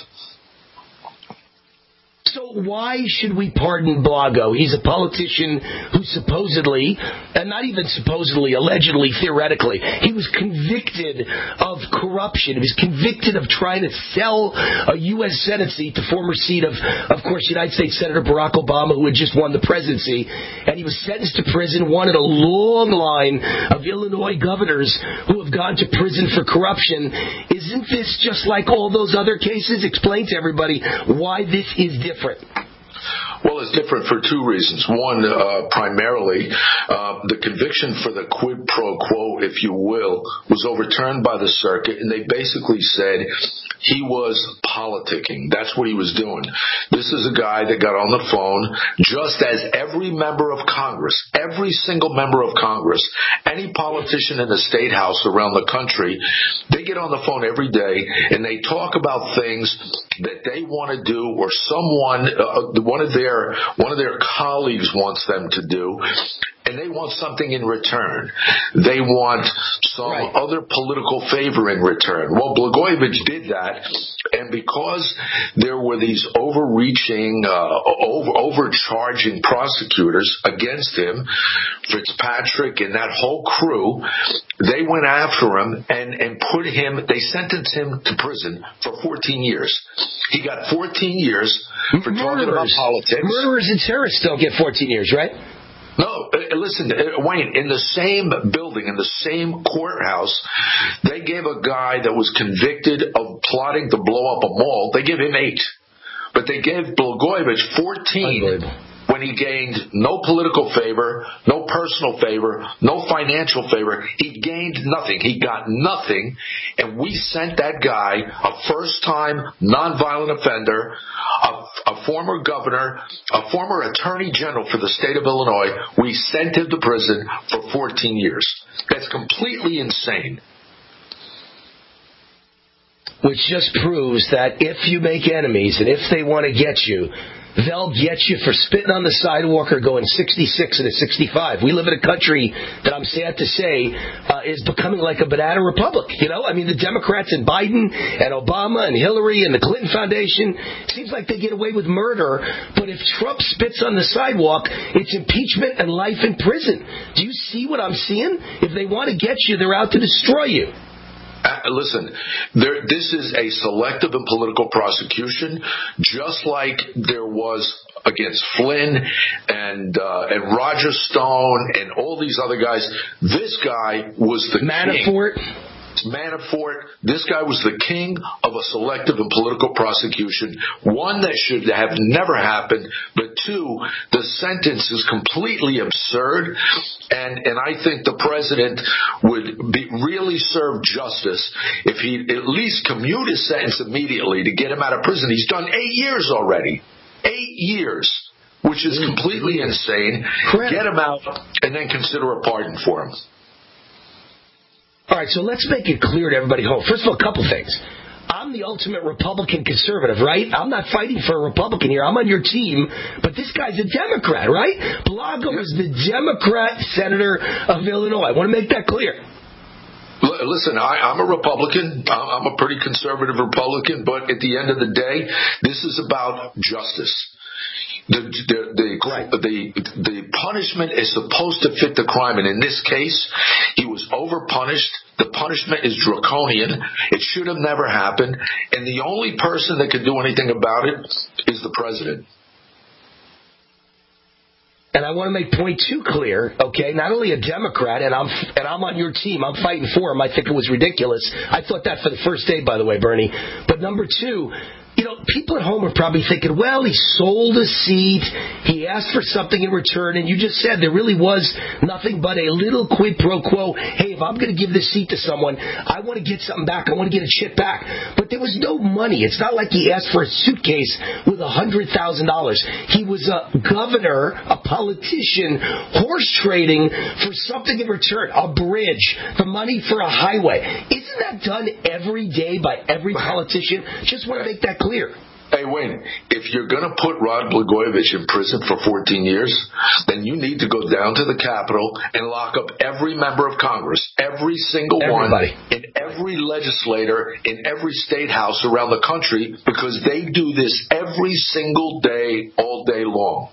C: So why should we pardon Blago? He's a politician who supposedly, and not even supposedly, allegedly, theoretically, he was convicted of corruption. He was convicted of trying to sell a U S Senate seat, the former seat of, of course, United States Senator Barack Obama, who had just won the presidency. And he was sentenced to prison, one in a long line of Illinois governors who have gone to prison for corruption. Isn't this just like all those other cases? Explain to everybody why this is different.
T: Well, it's different for two reasons. One, uh, primarily, uh, the conviction for the quid pro quo, if you will, was overturned by the circuit, and they basically said he was politicking. That's what he was doing. This is a guy that got on the phone, just as every member of Congress, every single member of Congress, any politician in the state house around the country, they get on the phone every day, and they talk about things that they want to do, or someone, uh, one of their one of their colleagues wants them to do, and they want something in return. They want some right. other political favor in return. Well, Blagojevich did that, and because there were these overreaching, uh, over, overcharging prosecutors against him, Fitzpatrick and that whole crew, they went after him and, and put him, they sentenced him to prison for fourteen years. He got fourteen years for talking about politics.
C: Murderers and terrorists don't get fourteen years, right?
T: No, uh, listen, uh, Wayne, in the same building, in the same courthouse, they gave a guy that was convicted of plotting to blow up a mall, they gave him eight. But they gave Blagojevich fourteen when he gained no political favor, no personal favor, no financial favor. He gained nothing. He got nothing. And we sent that guy, a first-time nonviolent offender, a, a former governor, a former attorney general for the state of Illinois, we sent him to prison for fourteen years. That's completely insane.
C: Which just proves that if you make enemies and if they want to get you, they'll get you for spitting on the sidewalk or going sixty-six and a sixty-five. We live in a country that I'm sad to say uh, is becoming like a banana republic. You know, I mean, the Democrats and Biden and Obama and Hillary and the Clinton Foundation, it seems like they get away with murder. But if Trump spits on the sidewalk, it's impeachment and life in prison. Do you see what I'm seeing? If they want to get you, they're out to destroy you.
T: Uh, listen, there, this is a selective and political prosecution, just like there was against Flynn and uh, and Roger Stone and all these other guys. This guy was the
C: Manafort.
T: king. Manafort, this guy was the king of a selective and political prosecution, one that should have never happened, but two, the sentence is completely absurd, and, and I think the president would be, really serve justice if he at least commute his sentence immediately to get him out of prison. He's done eight years already. Eight years. Which is completely insane. Get him out and then consider a pardon for him.
C: All right, so let's make it clear to everybody home. First of all, a couple things. I'm the ultimate Republican conservative, right? I'm not fighting for a Republican here. I'm on your team, but this guy's a Democrat, right? Blago is the Democrat senator of Illinois. I want to make that clear.
T: Listen, I, I'm a Republican. I'm a pretty conservative Republican, but at the end of the day, this is about justice. The, the, the, the, the punishment is supposed to fit the crime, and in this case, he was overpunished. The punishment is draconian. It should have never happened, and the only person that can do anything about it is the president.
C: And I want to make point two clear, okay? Not only a Democrat, and I'm and I'm on your team, I'm fighting for him. I think it was ridiculous. I thought that for the first day, by the way, Bernie. But number two, you know, people at home are probably thinking, well, he sold a seat, he asked for something in return, and you just said there really was nothing but a little quid pro quo. Hey, if I'm going to give this seat to someone, I want to get something back. I want to get a chip back. But there was no money. It's not like he asked for a suitcase with one hundred thousand dollars. He was a governor, a politician, horse trading for something in return, a bridge, the money for a highway. Isn't that done every day by every politician? Just want to make that clear.
T: Hey, Wayne, if you're going to put Rod Blagojevich in prison for fourteen years, then you need to go down to the Capitol and lock up every member of Congress, every single
C: Everybody.
T: one, and every legislator in every state house around the country, because they do this every single day, all day long.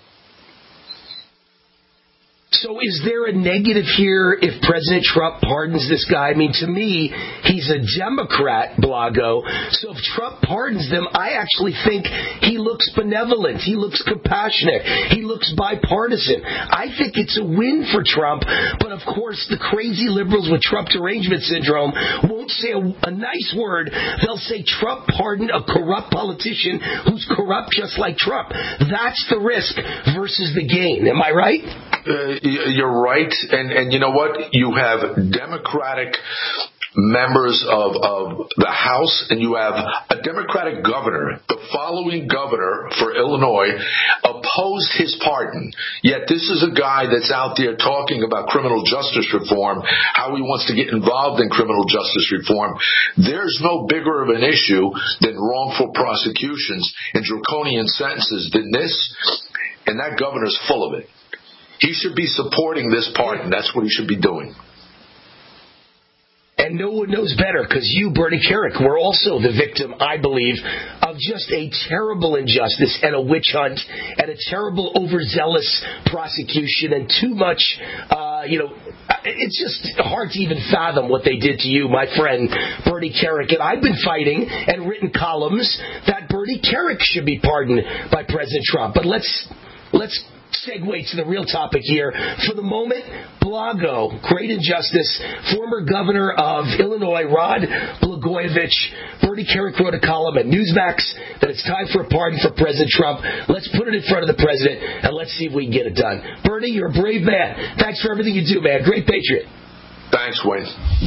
C: So is there a negative here if President Trump pardons this guy? I mean, to me, he's a Democrat, Blago. So if Trump pardons them, I actually think he looks benevolent. He looks compassionate. He looks bipartisan. I think it's a win for Trump. But, of course, the crazy liberals with Trump derangement syndrome won't say a, a nice word. They'll say Trump pardoned a corrupt politician who's corrupt just like Trump. That's the risk versus the gain. Am I right?
T: Uh, you're right, and and you know what? You have Democratic members of, of the House, and you have a Democratic governor. The following governor for Illinois opposed his pardon. Yet this is a guy that's out there talking about criminal justice reform, how he wants to get involved in criminal justice reform. There's no bigger of an issue than wrongful prosecutions and draconian sentences than this, and that governor's full of it. He should be supporting this pardon. That's what he should be doing.
C: And no one knows better, because you, Bernie Kerik, were also the victim, I believe, of just a terrible injustice and a witch hunt and a terrible overzealous prosecution and too much, uh, you know, it's just hard to even fathom what they did to you, my friend Bernie Kerik. And I've been fighting and written columns that Bernie Kerik should be pardoned by President Trump. But let's let's segue to the real topic here. For the moment, Blago, great injustice, former governor of Illinois, Rod Blagojevich. Bernie Kerik wrote a column at Newsmax that it's time for a pardon for President Trump. Let's put it in front of the president, and let's see if we can get it done. Bernie, you're a brave man. Thanks for everything you do, man. Great patriot.
T: Thanks, Wayne.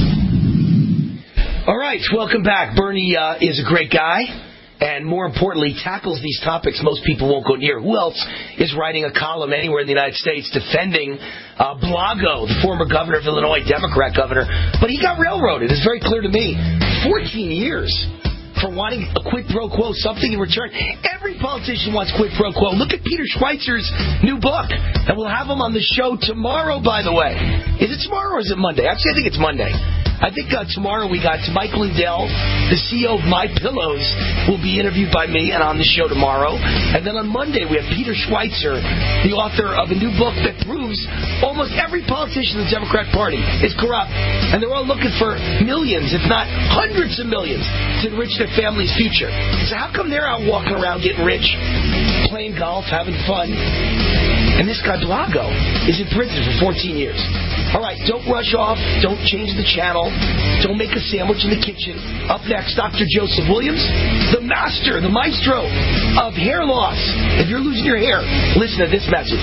C: All right, welcome back. Bernie uh, is a great guy. And more importantly, tackles these topics most people won't go near. Who else is writing a column anywhere in the United States defending uh, Blago, the former governor of Illinois, Democrat governor? But he got railroaded. It's very clear to me. fourteen years for wanting a quid pro quo, something in return. Every politician wants quid pro quo. Look at Peter Schweitzer's new book. And we'll have him on the show tomorrow, by the way. Is it tomorrow or is it Monday? Actually, I think it's Monday. I think uh, tomorrow we got Mike Lindell, the C E O of My Pillows, will be interviewed by me and on the show tomorrow. And then on Monday we have Peter Schweitzer, the author of a new book that proves almost every politician in the Democrat Party is corrupt. And they're all looking for millions, if not hundreds of millions, to enrich their family's future. So how come they're out walking around getting rich, playing golf, having fun? And this guy Blago is in prison for fourteen years. All right, don't rush off. Don't change the channel. Don't make a sandwich in the kitchen. Up next, Doctor Joseph Williams, the master, the maestro of hair loss. If you're losing your hair, listen to this message.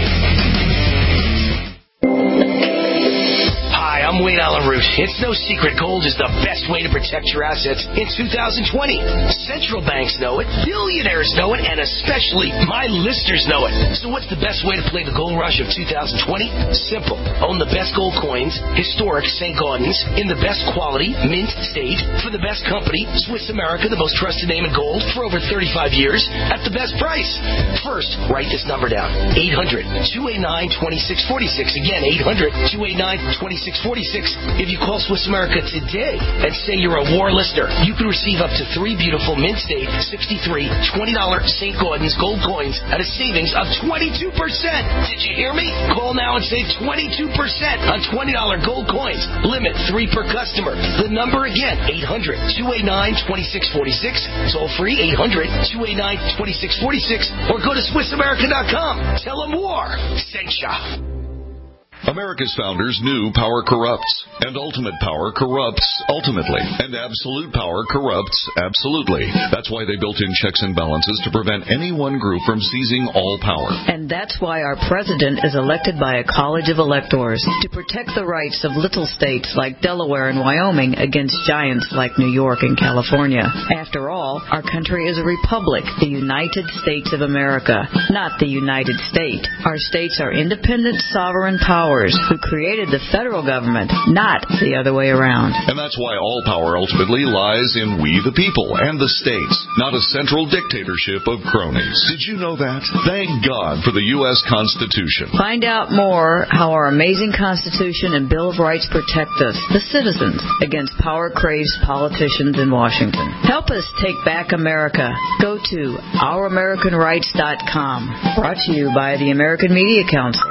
C: Hi, I'm Wayne Allen Root. It's no secret gold is the best way to protect your assets in two thousand twenty. Central banks know it, billionaires know it, and especially my listeners know it. So what's the best way to play the gold rush of two thousand twenty? Simple. Own the best gold coins, historic Saint Gaudens, in the best quality, mint state, for the best company, Swiss America, the most trusted name in gold, for over thirty-five years, at the best price. First, write this number down. eight hundred, two eight nine, two six four six. Again, eight hundred, two eight nine, two six four six. If you call Swiss America today and say you're a war listener, you can receive up to three beautiful mint state sixty-three twenty dollars Saint Gaudens gold coins at a savings of twenty-two percent. Did you hear me? Call now and save twenty-two percent on twenty dollars gold coins. Limit three per customer. The number again, eight hundred, two eight nine, two six four six. Toll free, eight hundred, two eight nine, two six four six. Or go to Swiss America dot com. Tell them war sent ya.
B: America's founders knew power corrupts, and ultimate power corrupts ultimately, and absolute power corrupts absolutely. That's why they built in checks and balances to prevent any one group from seizing all power.
U: And that's why our president is elected by a college of electors to protect the rights of little states like Delaware and Wyoming against giants like New York and California. After all, our country is a republic, the United States of America, not the United States. Our states are independent, sovereign powers who created the federal government, not the other way around.
B: And that's why all power ultimately lies in we the people and the states, not a central dictatorship of cronies. Did you know that? Thank God for the U S Constitution.
U: Find out more how our amazing Constitution and Bill of Rights protect us, the citizens, against power-crazed politicians in Washington. Help us take back America. Go to our american rights dot com. Brought to you by the American Media Council.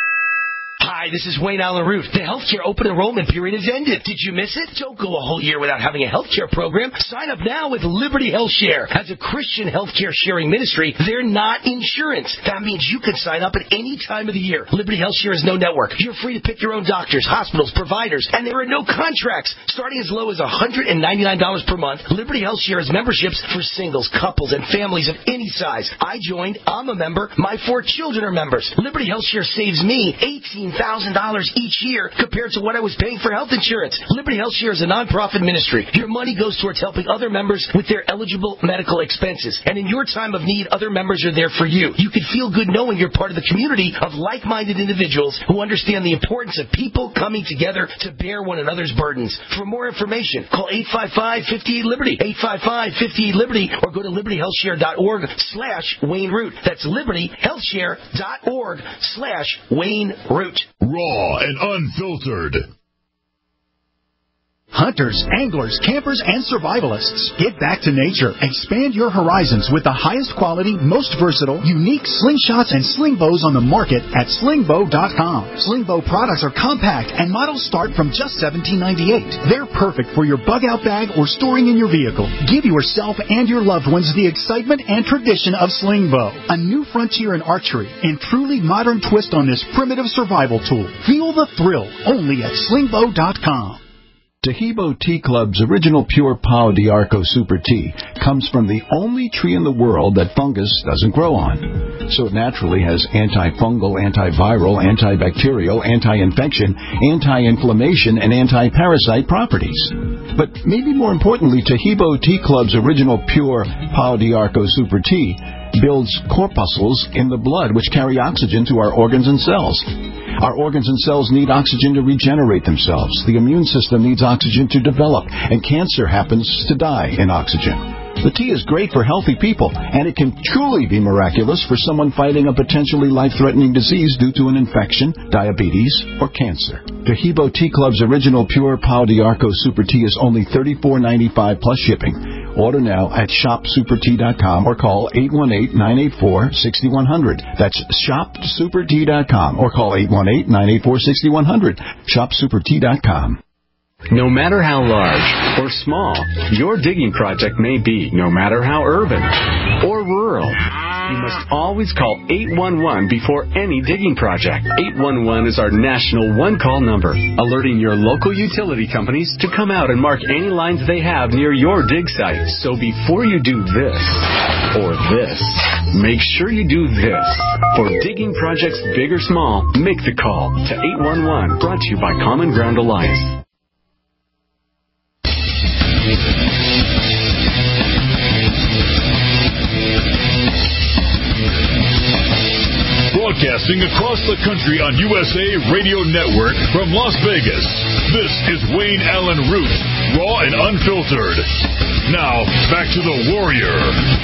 C: Hi, this is Wayne Allen Root. The healthcare open enrollment period has ended. Did you miss it? Don't go a whole year without having a healthcare program. Sign up now with Liberty Health Share. As a Christian healthcare sharing ministry, they're not insurance. That means you can sign up at any time of the year. Liberty Health Share is no network. You're free to pick your own doctors, hospitals, providers, and there are no contracts. Starting as low as one hundred ninety-nine dollars per month, Liberty Health Share has memberships for singles, couples, and families of any size. I joined. I'm a member. My four children are members. Liberty Health Share saves me eighteen thousand dollars each year compared to what I was paying for health insurance. Liberty Health Share is a nonprofit ministry. Your money goes towards helping other members with their eligible medical expenses. And in your time of need, other members are there for you. You can feel good knowing you're part of the community of like-minded individuals who understand the importance of people coming together to bear one another's burdens. For more information, call eight five five, five eight, Liberty, eight five five, five eight, Liberty, or go to liberty health share dot org slash Wayne Root. That's liberty health share dot org slash Wayne Root.
B: Raw and unfiltered.
D: Hunters, anglers, campers, and survivalists, get back to nature. Expand your horizons with the highest quality, most versatile, unique slingshots and sling bows on the market at sling bow dot com. Sling bow products are compact and models start from just seventeen ninety-eight. They're perfect for your bug-out bag or storing in your vehicle. Give yourself and your loved ones the excitement and tradition of sling bow, a new frontier in archery and truly modern twist on this primitive survival tool. Feel the thrill only at sling bow dot com.
V: Tahibo Tea Club's original pure Pau d'Arco Super Tea comes from the only tree in the world that fungus doesn't grow on. So it naturally has antifungal, antiviral, antibacterial, anti-infection, anti-inflammation, and anti-parasite properties. But maybe more importantly, Tahibo Tea Club's original pure Pau d'Arco Super Tea builds corpuscles in the blood which carry oxygen to our organs and cells. Our organs and cells need oxygen to regenerate themselves. The immune system needs oxygen to develop, and cancer happens to die in oxygen. The tea is great for healthy people, and it can truly be miraculous for someone fighting a potentially life-threatening disease due to an infection, diabetes, or cancer. Tahibo Tea Club's original pure Pau d'Arco Super Tea is only thirty-four ninety-five plus shipping. Order now at shop super tea dot com or call eight one eight, nine eight four, six one zero zero. That's shop super tea dot com or call eight one eight, nine eight four, six one zero zero. shop super tea dot com.
W: No matter how large or small your digging project may be, no matter how urban or rural, you must always call eight one one before any digging project. eight one one is our national one-call number, alerting your local utility companies to come out and mark any lines they have near your dig site. So before you do this or this, make sure you do this. For digging projects big or small, make the call to eight one one, brought to you by Common Ground Alliance.
B: Broadcasting across the country on U S A Radio Network from Las Vegas, this is Wayne Allen Root, raw and unfiltered. Now, back to the Warrior.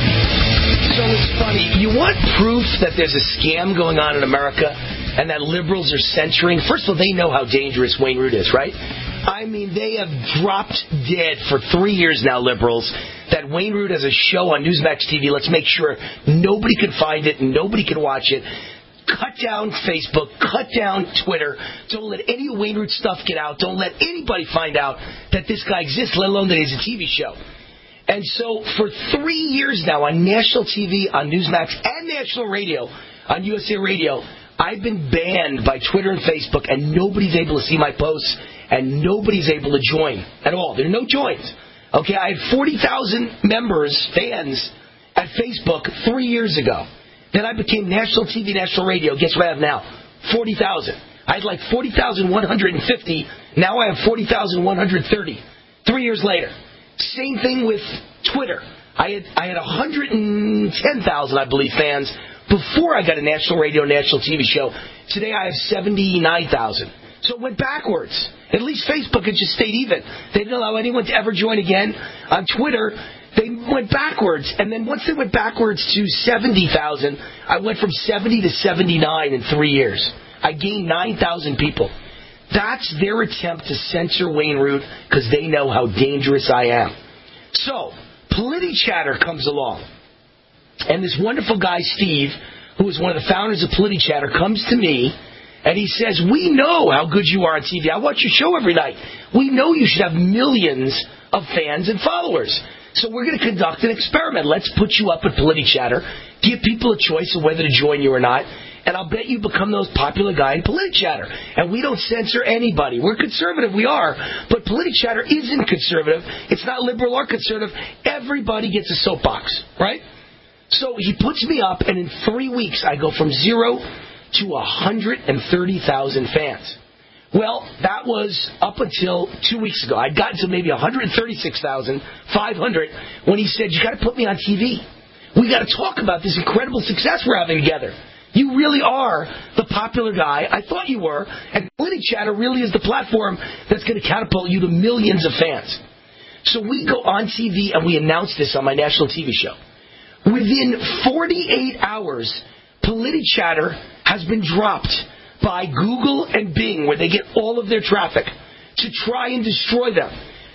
C: So it's funny. You want proof that there's a scam going on in America and that liberals are censoring? First of all, they know how dangerous Wayne Root is, right? I mean, they have dropped dead for three years now, liberals, that Wayne Root has a show on Newsmax T V. Let's make sure nobody can find it and nobody can watch it. Cut down Facebook. Cut down Twitter. Don't let any Wayne Root stuff get out. Don't let anybody find out that this guy exists, let alone that he's a T V show. And so for three years now on national T V, on Newsmax, and national radio, on U S A Radio, I've been banned by Twitter and Facebook, and nobody's able to see my posts, and nobody's able to join at all. There are no joins. Okay, I had forty thousand members, fans, at Facebook three years ago. Then I became national T V, national radio. Guess what I have now? forty thousand. I had like forty thousand one hundred fifty. Now I have forty thousand one hundred thirty. Three years later. Same thing with Twitter. I had I had one hundred ten thousand, I believe, fans before I got a national radio, national T V show. Today I have seventy-nine thousand. So it went backwards. At least Facebook had just stayed even. They didn't allow anyone to ever join again. On Twitter, they went backwards. And then once they went backwards to seventy thousand, I went from seventy to seventy-nine in three years. I gained nine thousand people. That's their attempt to censor Wayne Root because they know how dangerous I am. So, PolitiChatter comes along. And this wonderful guy, Steve, who is one of the founders of PolitiChatter, comes to me and he says, we know how good you are on T V. I watch your show every night. We know you should have millions of fans and followers. So we're going to conduct an experiment. Let's put you up at PolitiChatter, give people a choice of whether to join you or not, and I'll bet you become the most popular guy in PolitiChatter. And we don't censor anybody. We're conservative, we are, but PolitiChatter isn't conservative. It's not liberal or conservative. Everybody gets a soapbox, right? So he puts me up, and in three weeks I go from zero to one hundred thirty thousand fans. Well, that was up until two weeks ago. I'd gotten to maybe one hundred thirty-six thousand five hundred when he said, you got to put me on T V. We got to talk about this incredible success we're having together. You really are the popular guy I thought you were, and PolitiChatter really is the platform that's going to catapult you to millions of fans. So we go on T V and we announce this on my national T V show. Within forty-eight hours, PolitiChatter has been dropped by Google and Bing, where they get all of their traffic, to try and destroy them.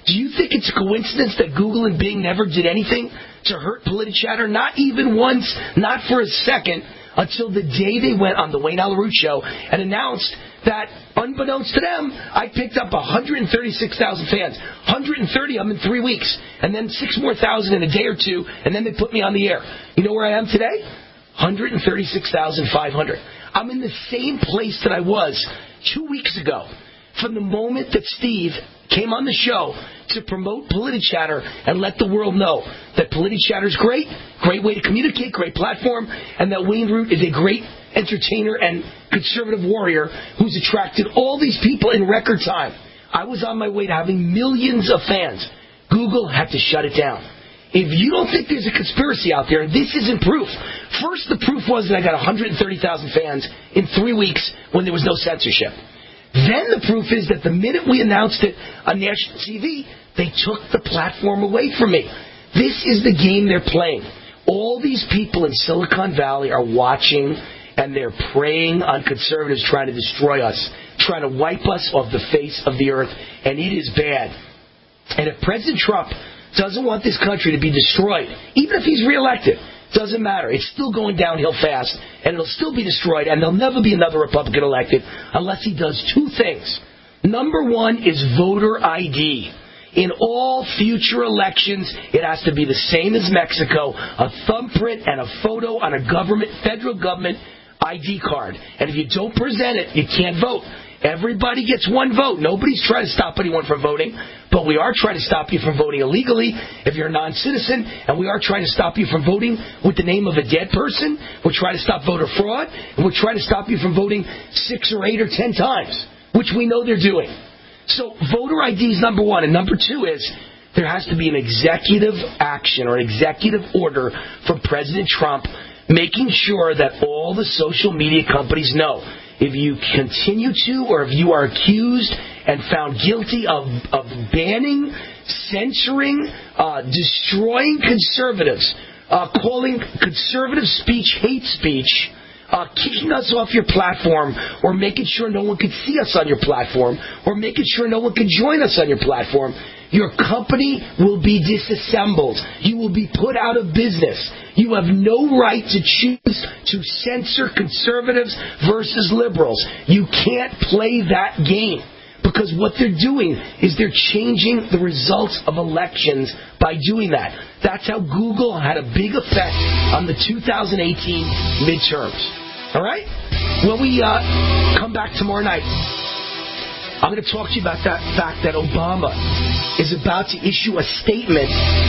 C: Do you think it's a coincidence that Google and Bing never did anything to hurt PolitiChatter? Not even once, not for a second, until the day they went on the Wayne Allyn Root Show and announced that, unbeknownst to them, I picked up one hundred thirty-six thousand fans. one hundred thirty of them in three weeks. And then six more thousand in a day or two, and then they put me on the air. You know where I am today? one hundred thirty-six thousand five hundred. I'm in the same place that I was two weeks ago. From the moment that Steve came on the show to promote PolitiChatter and let the world know that PolitiChatter is great, great way to communicate, great platform, and that Wayne Root is a great entertainer and conservative warrior who's attracted all these people in record time. I was on my way to having millions of fans. Google had to shut it down. If you don't think there's a conspiracy out there, this isn't proof. First, the proof was that I got one hundred thirty thousand fans in three weeks when there was no censorship. Then the proof is that the minute we announced it on national T V, they took the platform away from me. This is the game they're playing. All these people in Silicon Valley are watching, and they're preying on conservatives trying to destroy us, trying to wipe us off the face of the earth, and it is bad. And if President Trump doesn't want this country to be destroyed, even if he's reelected, doesn't matter. It's still going downhill fast, and it'll still be destroyed, and there'll never be another Republican elected unless he does two things. Number one is voter I D. In all future elections, it has to be the same as Mexico, a thumbprint and a photo on a government, federal government I D card. And if you don't present it, you can't vote. Everybody gets one vote. Nobody's trying to stop anyone from voting, but we are trying to stop you from voting illegally if you're a non-citizen, and we are trying to stop you from voting with the name of a dead person. We're trying to stop voter fraud, and we're trying to stop you from voting six or eight or ten times, which we know they're doing. So voter I D is number one, and number two is there has to be an executive action or an executive order from President Trump making sure that all the social media companies know if you continue to, or if you are accused and found guilty of, of banning, censoring, uh, destroying conservatives, uh, calling conservative speech hate speech, uh, kicking us off your platform, or making sure no one can see us on your platform, or making sure no one can join us on your platform, your company will be disassembled. You will be put out of business. You have no right to choose to censor conservatives versus liberals. You can't play that game, because what they're doing is they're changing the results of elections by doing that. That's how Google had a big effect on the two thousand eighteen midterms. All right? When we uh, come back tomorrow night, I'm going to talk to you about that fact that Obama is about to issue a statement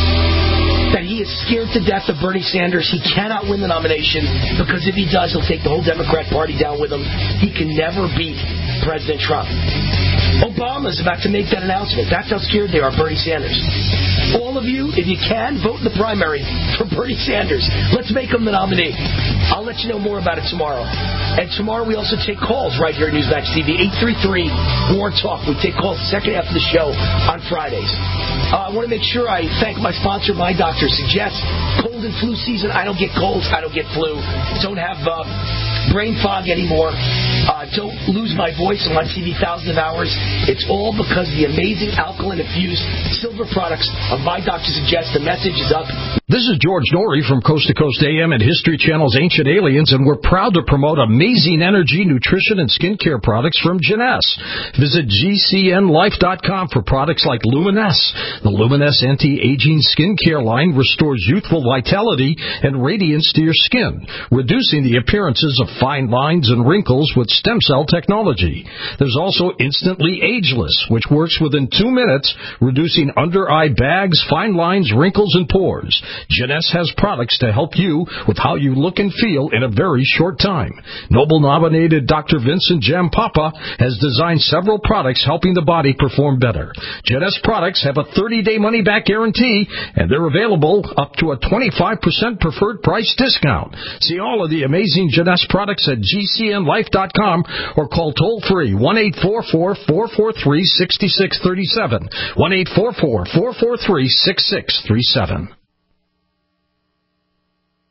C: that he is scared to death of Bernie Sanders. He cannot win the nomination, because if he does, he'll take the whole Democrat Party down with him. He can never beat President Trump. Obama's about to make that announcement. That's how scared they are of Bernie Sanders. All of you, if you can, vote in the primary for Bernie Sanders. Let's make him the nominee. I'll let you know more about it tomorrow. And tomorrow we also take calls right here at Newsmax T V, eight three three, War Talk. We take calls the second half of the show on Fridays. Uh, I want to make sure I thank my sponsor, My Doctor Suggests. Cold and flu season, I don't get colds, I don't get flu. Don't have uh, brain fog anymore. Uh, don't lose my voice. I'm on T V thousands of hours. It's all because of the amazing alkaline-infused silver products of My Doctor Suggests. The message is up.
E: This is George Norrie from Coast to Coast A M and History Channel's Ancient Aliens, and we're proud to promote amazing energy, nutrition, and skincare products from Jeunesse. Visit G C N life dot com for products like Luminesse. The Luminesse anti-aging skincare line restores youthful vitality and radiance to your skin, reducing the appearances of fine lines and wrinkles with stem cell technology. There's also Instantly Ageless, which works within two minutes, reducing under-eye bags, fine lines, wrinkles, and pores. Jeunesse has products to help you with how you look and feel in a very short time. Nobel-nominated Doctor Vincent Jampapa has designed several products helping the body perform better. Jeunesse products have a thirty-day money-back guarantee, and they're available up to a twenty-five percent preferred price discount. See all of the amazing Jeunesse products at G C N life dot com or call toll-free one eight four four, four four three, six six three seven, one eight four four, four four three, six six three seven.